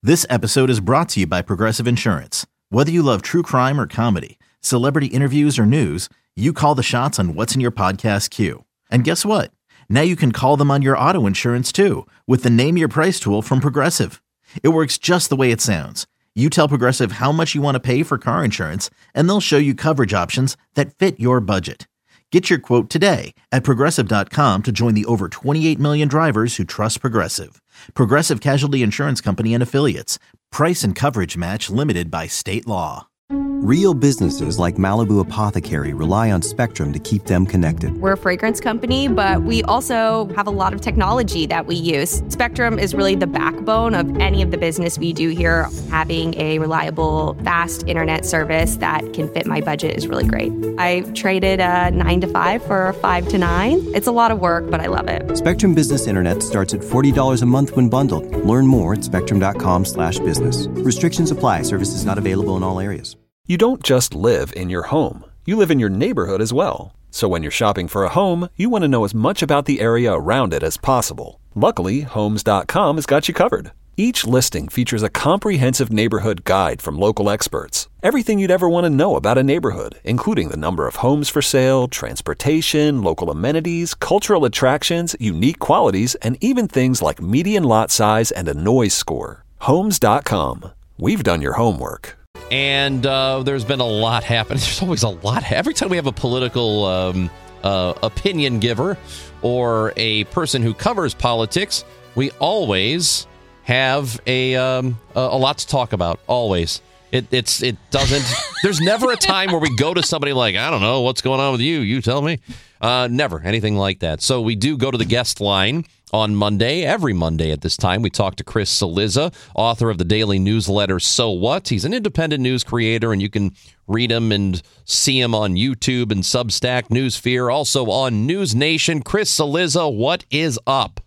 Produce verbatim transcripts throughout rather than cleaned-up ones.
This episode is brought to you by Progressive Insurance. Whether you love true crime or comedy, celebrity interviews or news, you call the shots on what's in your podcast queue. And guess what? Now you can call them on your auto insurance too with the Name Your Price tool from Progressive. It works just the way it sounds. You tell Progressive how much you want to pay for car insurance, and they'll show you coverage options that fit your budget. Get your quote today at Progressive dot com to join the over twenty-eight million drivers who trust Progressive. Progressive Casualty Insurance Company and Affiliates. Price and coverage match limited by state law. Real businesses like Malibu Apothecary rely on Spectrum to keep them connected. We're a fragrance company, but we also have a lot of technology that we use. Spectrum is really the backbone of any of the business we do here. Having a reliable, fast internet service that can fit my budget is really great. I traded a nine to five for a five to nine. It's a lot of work, but I love it. Spectrum Business Internet starts at forty dollars a month when bundled. Learn more at spectrum dot com slash business. Restrictions apply. Services not available in all areas. You don't just live in your home. You live in your neighborhood as well. So when you're shopping for a home, you want to know as much about the area around it as possible. Luckily, Homes dot com has got you covered. Each listing features a comprehensive neighborhood guide from local experts. Everything you'd ever want to know about a neighborhood, including the number of homes for sale, transportation, local amenities, cultural attractions, unique qualities, and even things like median lot size and a noise score. Homes dot com. We've done your homework. And uh, there's been a lot happening. There's always a lot. Every time we have a political um, uh, opinion giver or a person who covers politics, we always have a um, a, a lot to talk about. Always. It it's it doesn't. There's never a time where we go to somebody like, I don't know what's going on with you. You tell me. Uh, never anything like that. So we do go to the guest line. On Monday, every Monday at this time, we talk to Chris Cillizza, author of the daily newsletter So What? He's an independent news creator, and you can read him and see him on YouTube and Substack, Newsfear, also on News Nation. Chris Cillizza, what is up?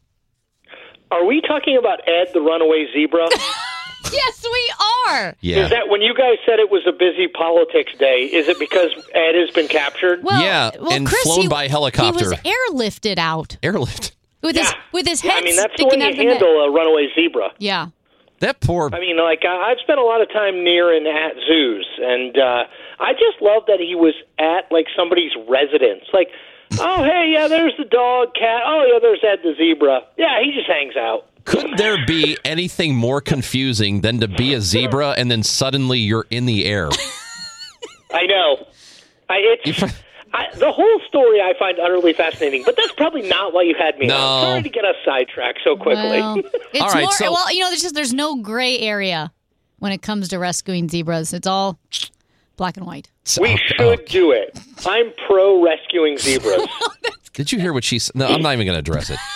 Are we talking about Ed, the runaway zebra? Yes, we are. Yeah. Is that when you guys said it was a busy politics day, is it because Ed has been captured? Well, yeah, well, and Chris, flown he, by helicopter. He was airlifted out. Airlift. With yeah. his with his yeah, head I mean, that's the sticking way out you the handle neck. a runaway zebra. Yeah. That poor... I mean, like, I- I've spent a lot of time near and at zoos, and uh, I just love that he was at, like, somebody's residence. Like, oh, hey, yeah, there's the dog, cat. Oh, yeah, there's Ed the zebra. Yeah, he just hangs out. Could there be anything more confusing than to be a zebra and then suddenly you're in the air? I know. I, it's... I, the whole story I find utterly fascinating, but that's probably not why you had me no. on. Sorry to get us sidetracked so quickly. Well, it's all right, more, so, well, you know, there's just there's no gray area when it comes to rescuing zebras. It's all black and white. We should do it. I'm pro rescuing zebras. Did you hear what she said? No, I'm not even going to address it.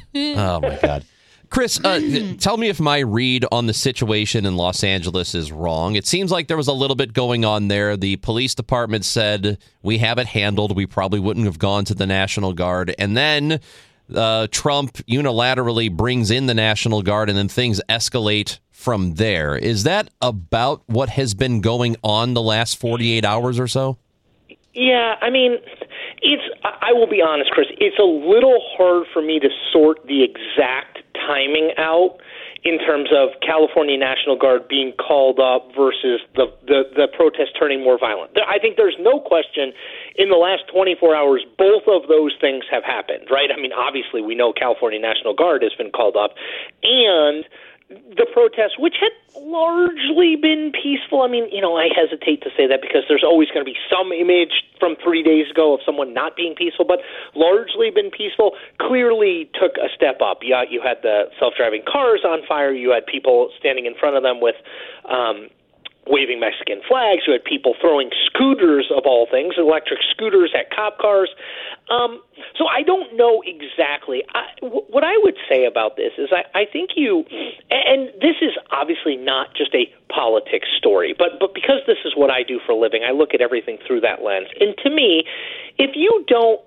Oh, my God. Chris, uh, tell me if my read on the situation in Los Angeles is wrong. It seems like there was a little bit going on there. The police department said, we have it handled. We probably wouldn't have gone to the National Guard. And then uh, Trump unilaterally brings in the National Guard, and then things escalate from there. Is that about what has been going on the last forty-eight hours or so? Yeah, I mean, it's. I will be honest, Chris. It's a little hard for me to sort the exact timing out in terms of California National Guard being called up versus the, the, the protest turning more violent. I think there's no question in the last twenty-four hours, both of those things have happened, right? I mean, obviously, we know California National Guard has been called up, and the protests, which had largely been peaceful. I mean, you know, I hesitate to say that because there's always going to be some image from three days ago of someone not being peaceful, but largely been peaceful, clearly took a step up. You, you had the self-driving cars on fire. You had people standing in front of them with um, waving Mexican flags. You had people throwing scooters, of all things, electric scooters at cop cars. Um, so I don't know exactly. I, w- what I would say about this is I, I think you, and this is obviously not just a politics story, but, but because this is what I do for a living, I look at everything through that lens. And to me, if you don't,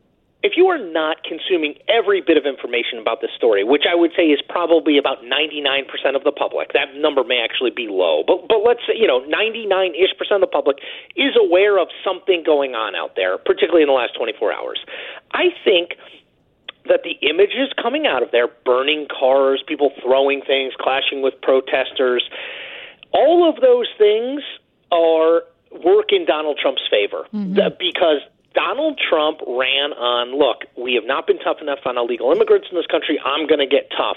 if you are not consuming every bit of information about this story, which I would say is probably about ninety-nine percent of the public, that number may actually be low, but but let's say, you know, ninety-nine-ish percent of the public is aware of something going on out there, particularly in the last twenty-four hours. I think that the images coming out of there, burning cars, people throwing things, clashing with protesters, all of those things are work in Donald Trump's favor. Mm-hmm. Because Donald Trump ran on, look, we have not been tough enough on illegal immigrants in this country. I'm going to get tough.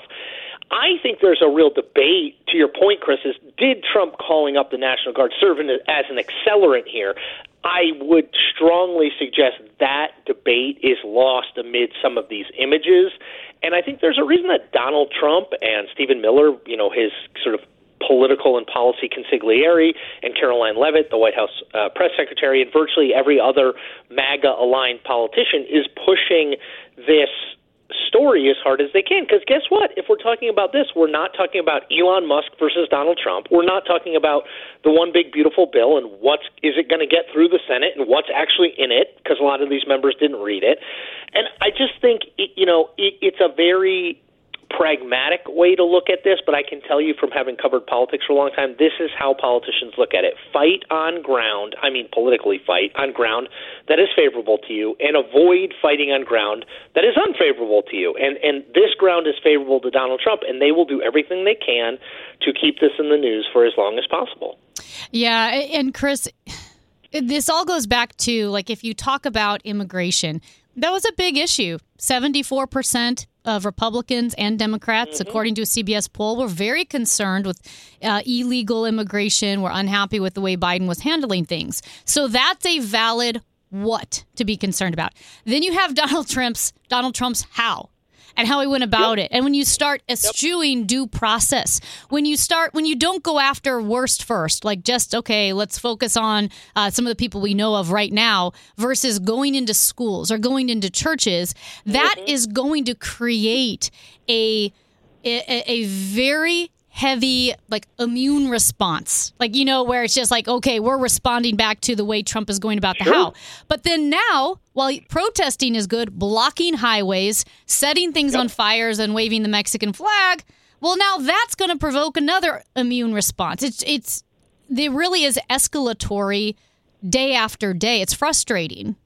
I think there's a real debate, to your point, Chris, is did Trump calling up the National Guard serve as an accelerant here? I would strongly suggest that debate is lost amid some of these images. And I think there's a reason that Donald Trump and Stephen Miller, you know, his sort of political and policy consigliere, and Caroline Leavitt, the White House uh, press secretary, and virtually every other MAGA-aligned politician is pushing this story as hard as they can. Because guess what? If we're talking about this, we're not talking about Elon Musk versus Donald Trump. We're not talking about the one big beautiful bill and what's is it going to get through the Senate and what's actually in it, because a lot of these members didn't read it. And I just think, it, you know, it, it's a very pragmatic way to look at this, but I can tell you from having covered politics for a long time, this is how politicians look at it. Fight on ground, I mean politically fight, on ground that is favorable to you, and avoid fighting on ground that is unfavorable to you. And and this ground is favorable to Donald Trump, and they will do everything they can to keep this in the news for as long as possible. Yeah, and Chris, this all goes back to, like, if you talk about immigration, that was a big issue. seventy-four percent of Republicans and Democrats, mm-hmm. according to a C B S poll, were very concerned with uh, illegal immigration, were unhappy with the way Biden was handling things. So that's a valid what to be concerned about. Then you have Donald Trump's Donald Trump's how. And how he went about yep. it. And when you start eschewing yep. due process, when you start, when you don't go after worst first, like just, okay, let's focus on uh, some of the people we know of right now versus going into schools or going into churches, that mm-hmm. is going to create a, a, a very heavy, like, immune response. Like, you know, where it's just like, okay, we're responding back to the way Trump is going about the sure. how. But then now, while protesting is good, blocking highways, setting things yep. on fires and waving the Mexican flag, well, now that's going to provoke another immune response. It's, it's, it really is escalatory day after day. It's frustrating.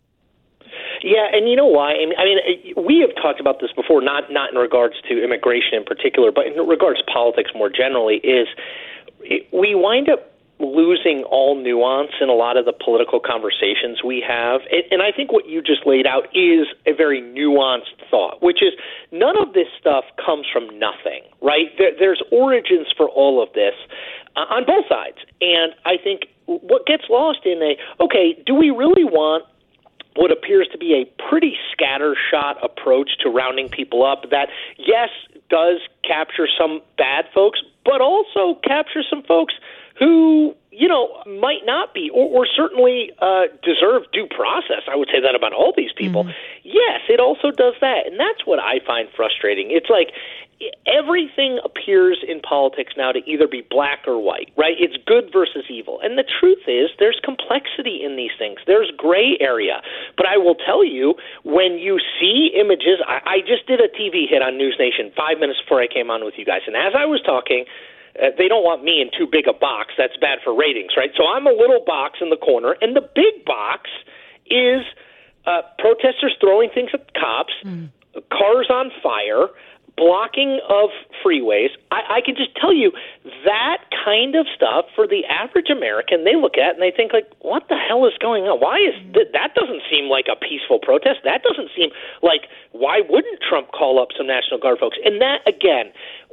Yeah, and you know why? I mean, I mean, we have talked about this before, not not in regards to immigration in particular, but in regards to politics more generally, is we wind up losing all nuance in a lot of the political conversations we have. And I think what you just laid out is a very nuanced thought, which is none of this stuff comes from nothing, right? There's origins for all of this uh, on both sides. And I think what gets lost in a, okay, do we really want what appears to be a pretty scattershot approach to rounding people up that, yes, does capture some bad folks, but also capture some folks who, you know, might not be or, or certainly uh, deserve due process. I would say that about all these people. Mm-hmm. Yes, it also does that. And that's what I find frustrating. It's like everything appears in politics now to either be black or white, right? It's good versus evil. And the truth is there's complexity in these things. There's gray area. But I will tell you, when you see images, I, I just did a T V hit on News Nation five minutes before I came on with you guys. And as I was talking, Uh, they don't want me in too big a box. That's bad for ratings, right? So I'm a little box in the corner, and the big box is uh, protesters throwing things at cops, mm. cars on fire, blocking of freeways. I, I can just tell you that kind of stuff for the average American, they look at and they think, like, what the hell is going on? Why is th- that doesn't seem like a peaceful protest. That doesn't seem like, why wouldn't Trump call up some National Guard folks? And that, again,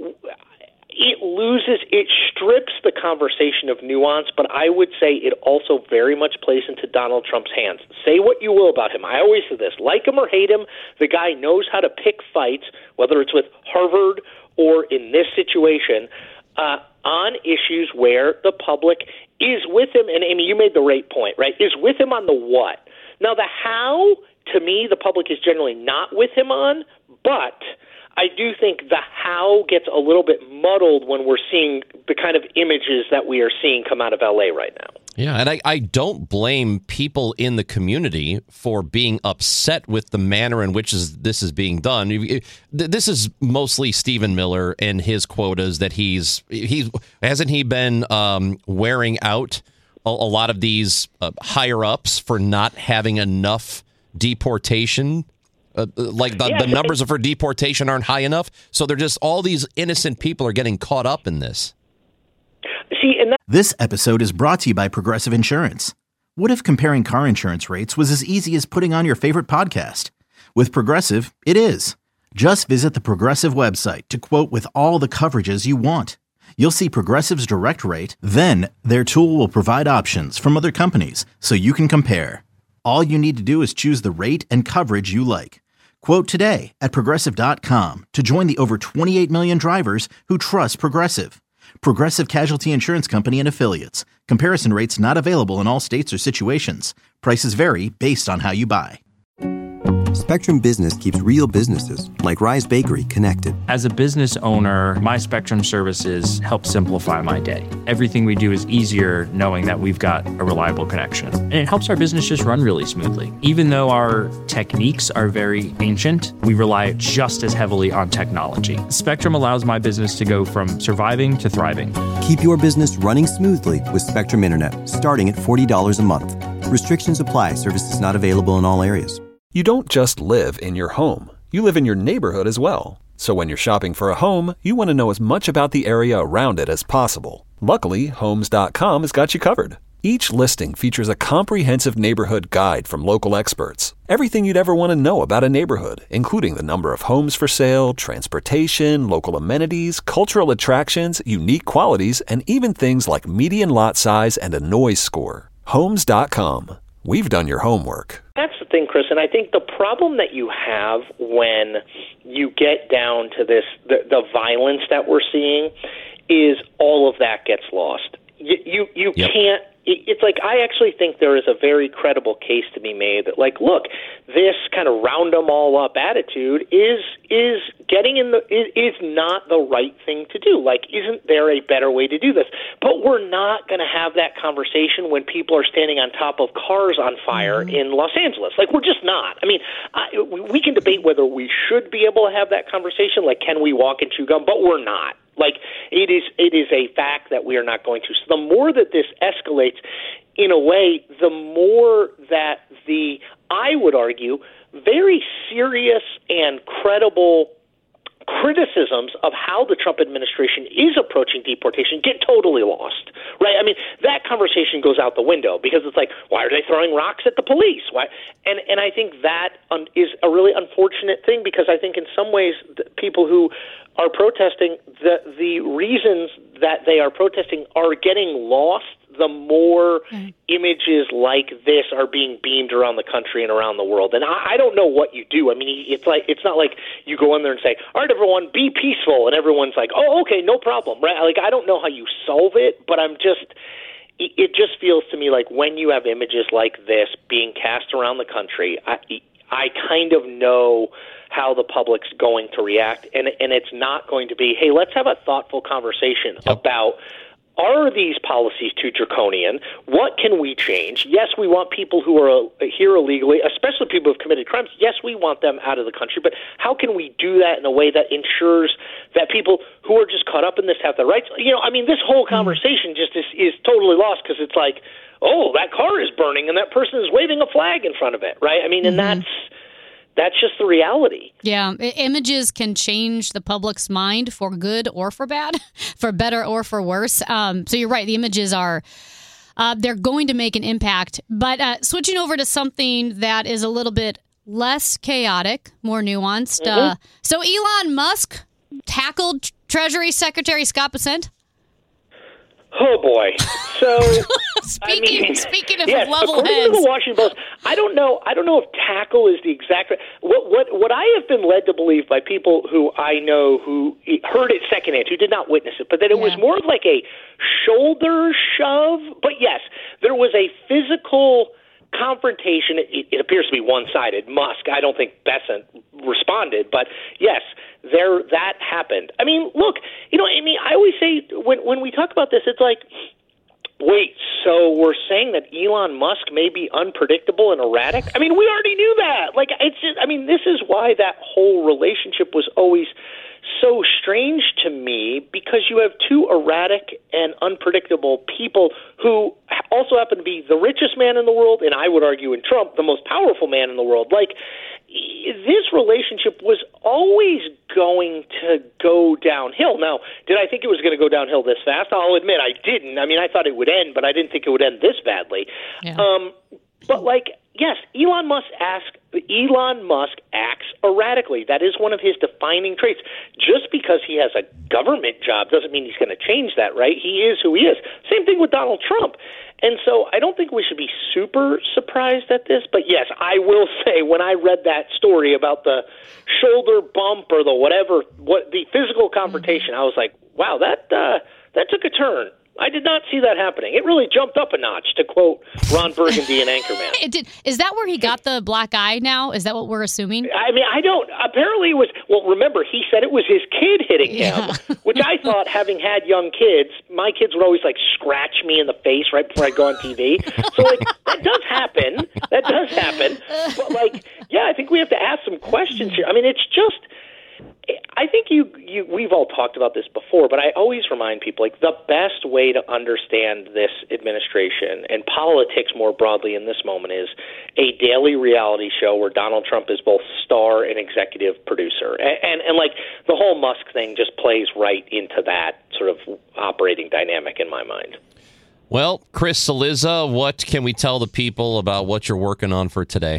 it loses, it strips the conversation of nuance, but I would say it also very much plays into Donald Trump's hands. Say what you will about him. I always say this, like him or hate him, the guy knows how to pick fights, whether it's with Harvard or in this situation, uh, on issues where the public is with him. And Amy, you made the right point, right? Is with him on the what? Now, the how, to me, the public is generally not with him on, but I do think the how gets a little bit muddled when we're seeing the kind of images that we are seeing come out of L A right now. Yeah, and I, I don't blame people in the community for being upset with the manner in which is, this is being done. This is mostly Stephen Miller and his quotas that he's he's hasn't he been um, wearing out a, a lot of these uh, higher ups for not having enough deportation Uh, like the, Yeah, the numbers for deportation aren't high enough. So they're just all these innocent people are getting caught up in this. See, and that- This episode is brought to you by Progressive Insurance. What if comparing car insurance rates was as easy as putting on your favorite podcast? With Progressive, it is. Just visit the Progressive website to quote with all the coverages you want. You'll see Progressive's direct rate, then their tool will provide options from other companies so you can compare. All you need to do is choose the rate and coverage you like. Quote today at Progressive dot com to join the over twenty-eight million drivers who trust Progressive. Progressive Casualty Insurance Company and Affiliates. Comparison rates not available in all states or situations. Prices vary based on how you buy. Spectrum Business keeps real businesses, like Rise Bakery, connected. As a business owner, my Spectrum services help simplify my day. Everything we do is easier knowing that we've got a reliable connection. And it helps our business just run really smoothly. Even though our techniques are very ancient, we rely just as heavily on technology. Spectrum allows my business to go from surviving to thriving. Keep your business running smoothly with Spectrum Internet, starting at forty dollars a month. Restrictions apply. Services not available in all areas. You don't just live in your home. You live in your neighborhood as well. So when you're shopping for a home, you want to know as much about the area around it as possible. Luckily, Homes dot com has got you covered. Each listing features a comprehensive neighborhood guide from local experts. Everything you'd ever want to know about a neighborhood, including the number of homes for sale, transportation, local amenities, cultural attractions, unique qualities, and even things like median lot size and a noise score. Homes dot com. We've done your homework. That's the thing, Chris, and I think the problem that you have when you get down to this, the, the violence that we're seeing, is all of that gets lost. You you, you yep. can't. It's like I actually think there is a very credible case to be made that, like, look, this kind of round them all up attitude is is getting in the is, is not the right thing to do. Like, isn't there a better way to do this? But we're not going to have that conversation when people are standing on top of cars on fire mm-hmm. in Los Angeles. Like, we're just not. I mean, I, we can debate whether we should be able to have that conversation. Like, can we walk and chew gum? But we're not. Like, it is it is a fact that we are not going to. So the more that this escalates, in a way, the more that the, I would argue, very serious and credible criticisms of how the Trump administration is approaching deportation get totally lost, right? I mean, that conversation goes out the window because it's like, why are they throwing rocks at the police? Why? And and I think that um, is a really unfortunate thing because I think in some ways the people who are protesting, the the reasons that they are protesting are getting lost the more mm. images like this are being beamed around the country and around the world. And I, I don't know what you do. I mean, it's like it's not like you go in there and say, all right, everyone, be peaceful. And everyone's like, oh, okay, no problem. Right? Like, I don't know how you solve it, but I'm just – it just feels to me like when you have images like this being cast around the country, I, I kind of know how the public's going to react. And, and it's not going to be, hey, let's have a thoughtful conversation yep. about – are these policies too draconian? What can we change? Yes, we want people who are here illegally, especially people who have committed crimes. Yes, we want them out of the country. But how can we do that in a way that ensures that people who are just caught up in this have their rights? You know, I mean, this whole conversation just is, is totally lost because it's like, oh, that car is burning and that person is waving a flag in front of it, right? I mean, and mm-hmm. that's That's just the reality. Yeah. Images can change the public's mind for good or for bad, for better or for worse. Um, so you're right. The images are, uh, they're going to make an impact. But uh, switching over to something that is a little bit less chaotic, more nuanced. Mm-hmm. Uh, so Elon Musk tackled Treasury Secretary Scott Bessent. Oh, boy. So, speaking, I mean, speaking of yes, level according heads. to the Washington Post, I don't know. I don't know if tackle is the exact. What what what I have been led to believe by people who I know who heard it secondhand, who did not witness it, but that it yeah. was more of like a shoulder shove. But yes, there was a physical confrontation. It, it appears to be one-sided. Musk, I don't think Bessent responded, but yes, there that happened. I mean, look, you know, I mean, I always say when when we talk about this, it's like, wait, so we're saying that Elon Musk may be unpredictable and erratic? I mean, we already knew that. Like, it's just, I mean, this is why that whole relationship was always so strange to me, because you have two erratic and unpredictable people who also happen to be the richest man in the world, and I would argue in Trump, the most powerful man in the world. Like, this relationship was always going to go downhill. Now, did I think it was going to go downhill this fast? I'll admit I didn't. I mean, I thought it would end, but I didn't think it would end this badly. Yeah. Um, but, like, yes, Elon Musk ask, Elon Musk acts erratically. That is one of his defining traits. Just because he has a government job doesn't mean he's going to change that, right? He is who he is. Same thing with Donald Trump. And so I don't think we should be super surprised at this. But, yes, I will say when I read that story about the shoulder bump or the whatever, what the physical confrontation, I was like, wow, that uh, that took a turn. I did not see that happening. It really jumped up a notch, to quote Ron Burgundy in Anchorman. It did. Is that where he got the black eye now? Is that what we're assuming? I mean, I don't. Apparently it was, well, remember, he said it was his kid hitting him, yeah. Which I thought, having had young kids, my kids would always, like, scratch me in the face right before I go on T V. So, like, that does happen. That does happen. But, like, yeah, I think we have to ask some questions here. I mean, it's just... I think you, you, we've all talked about this before, but I always remind people, like, the best way to understand this administration and politics more broadly in this moment is a daily reality show where Donald Trump is both star and executive producer. And, and, and like, the whole Musk thing just plays right into that sort of operating dynamic in my mind. Well, Chris Cillizza, what can we tell the people about what you're working on for today?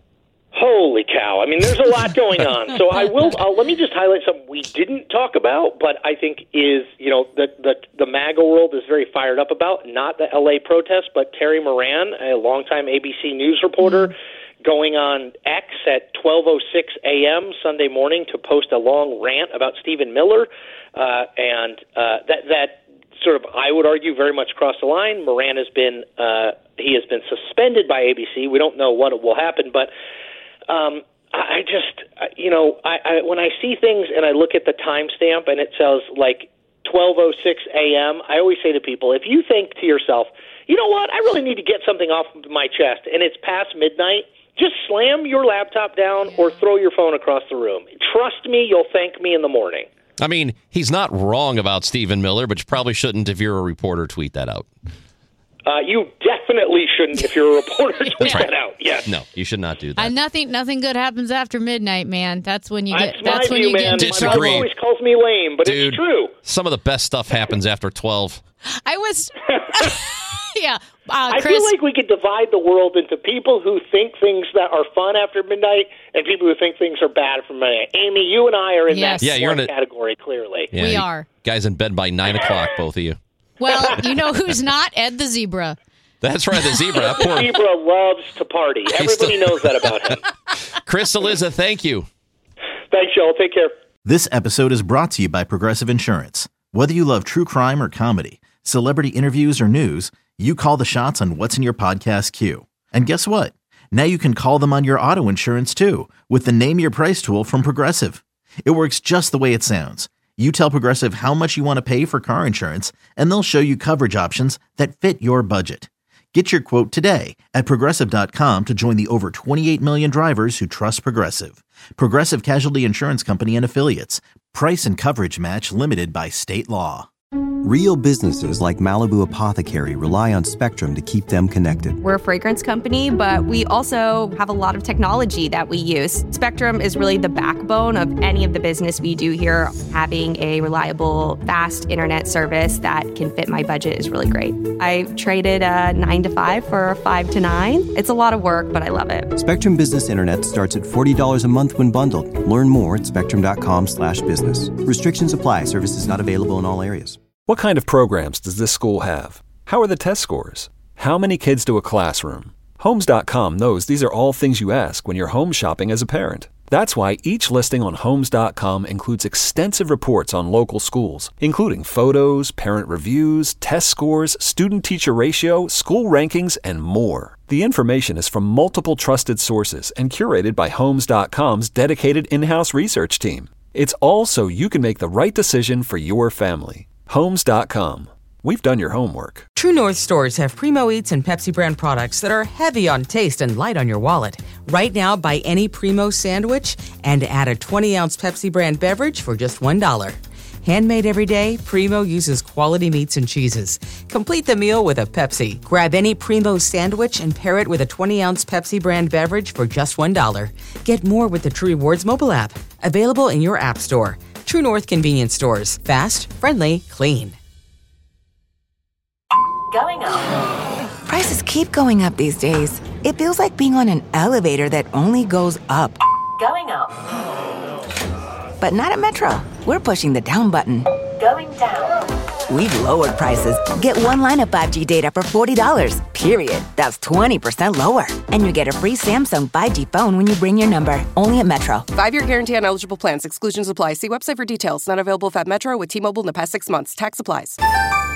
Holy cow. I mean, there's a lot going on. So I will, uh, let me just highlight something we didn't talk about, but I think is, you know, the, the, the MAGA world is very fired up about, not the L A protest, but Terry Moran, a longtime A B C News reporter, mm-hmm. going on X at twelve oh six a.m. Sunday morning to post a long rant about Stephen Miller. Uh, and uh, that, that sort of, I would argue, very much crossed the line. Moran has been, uh, he has been suspended by A B C. We don't know what will happen, but Um, I just, you know, I, I when I see things and I look at the timestamp and it says like twelve oh six a.m., I always say to people, if you think to yourself, you know what, I really need to get something off my chest, and it's past midnight, just slam your laptop down or throw your phone across the room. Trust me, you'll thank me in the morning. I mean, he's not wrong about Stephen Miller, but you probably shouldn't, if you're a reporter, tweet that out. Uh, you definitely shouldn't if you're a reporter to tweet right. that out. Yes. No, you should not do that. Uh, nothing, nothing good happens after midnight, man. That's when you get. That's, that's when view, you man. get. Disagree. My mom always calls me lame, but Dude, it's true. Some of the best stuff happens after twelve. I was. yeah, uh, I Chris, feel like we could divide the world into people who think things that are fun after midnight and people who think things are bad from midnight. Amy, you and I are in yes. that yeah, you're in a, category, clearly. Yeah, we you are. Guys in bed by nine o'clock, both of you. Well, you know who's not? Ed the Zebra. That's right, the zebra. Poor... The zebra loves to party. Everybody still... knows that about him. Chris Cillizza, thank you. Thanks, y'all. Take care. This episode is brought to you by Progressive Insurance. Whether you love true crime or comedy, celebrity interviews or news, you call the shots on what's in your podcast queue. And guess what? Now you can call them on your auto insurance too with the Name Your Price tool from Progressive. It works just the way it sounds. You tell Progressive how much you want to pay for car insurance, and they'll show you coverage options that fit your budget. Get your quote today at Progressive dot com to join the over twenty-eight million drivers who trust Progressive. Progressive Casualty Insurance Company and Affiliates. Price and coverage match limited by state law. Real businesses like Malibu Apothecary rely on Spectrum to keep them connected. We're a fragrance company, but we also have a lot of technology that we use. Spectrum is really the backbone of any of the business we do here. Having a reliable, fast internet service that can fit my budget is really great. I traded a nine to five for a five to nine. It's a lot of work, but I love it. Spectrum Business Internet starts at forty dollars a month when bundled. Learn more at spectrum dot com slash business. Restrictions apply. Services not available in all areas. What kind of programs does this school have? How are the test scores? How many kids do a classroom? Homes dot com knows these are all things you ask when you're home shopping as a parent. That's why each listing on Homes dot com includes extensive reports on local schools, including photos, parent reviews, test scores, student-teacher ratio, school rankings, and more. The information is from multiple trusted sources and curated by Homes dot com's dedicated in-house research team. It's all so you can make the right decision for your family. Homes dot com. We've done your homework. True North stores have Primo Eats and Pepsi brand products that are heavy on taste and light on your wallet. Right now, buy any Primo sandwich and add a twenty ounce Pepsi brand beverage for just one dollar. Handmade every day, Primo uses quality meats and cheeses. Complete the meal with a Pepsi. Grab any Primo sandwich and pair it with a twenty-ounce Pepsi brand beverage for just one dollar. Get more with the True Rewards mobile app. Available in your app store. True North Convenience Stores. Fast, friendly, clean. Going up. Prices keep going up these days. It feels like being on an elevator that only goes up. Going up. But not at Metro. We're pushing the down button. Going down. We've lowered prices. Get one line of five G data for forty dollars, period. That's twenty percent lower. And you get a free Samsung five G phone when you bring your number. Only at Metro. Five-year guarantee on eligible plans. Exclusions apply. See website for details. Not available at Metro with T-Mobile in the past six months. Tax applies.